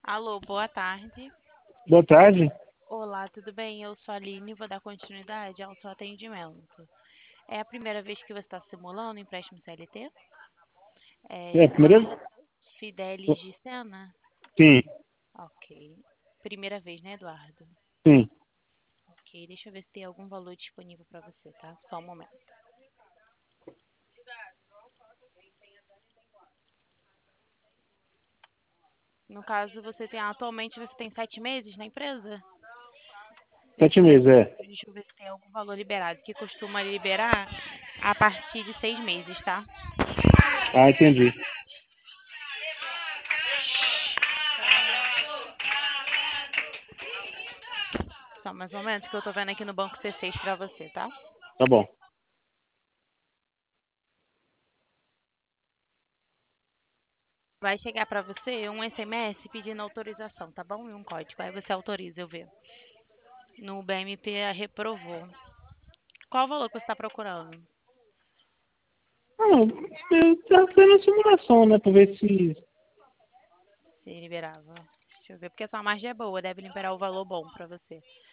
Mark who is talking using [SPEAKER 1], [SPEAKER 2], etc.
[SPEAKER 1] Alô, boa tarde.
[SPEAKER 2] Boa tarde.
[SPEAKER 1] Olá, tudo bem? Eu sou a Aline e vou dar continuidade ao seu atendimento. É a primeira vez que você está simulando empréstimo CLT?
[SPEAKER 2] É, primeira?
[SPEAKER 1] Fidelis de Sena?
[SPEAKER 2] Sim,
[SPEAKER 1] Ok. Primeira vez, né, Eduardo?
[SPEAKER 2] sim.
[SPEAKER 1] Ok, deixa eu ver se tem algum valor disponível para você, tá? Só um momento. No caso, atualmente você tem 7 meses na empresa?
[SPEAKER 2] 7 meses, é.
[SPEAKER 1] Deixa eu ver se tem algum valor liberado, que costuma liberar a partir de 6 meses, tá?
[SPEAKER 2] Ah, entendi.
[SPEAKER 1] Só mais um momento que eu tô vendo aqui no banco C6 para você, tá?
[SPEAKER 2] Tá bom.
[SPEAKER 1] Vai chegar para você um SMS pedindo autorização, tá bom? E um código. Aí você autoriza, eu ver. No BMP reprovou. Qual o valor que você está procurando?
[SPEAKER 2] Ah, eu tava fazendo uma simulação, né, pra ver se...
[SPEAKER 1] Se liberava. Deixa eu ver, porque a sua margem é boa, deve liberar o valor bom para você.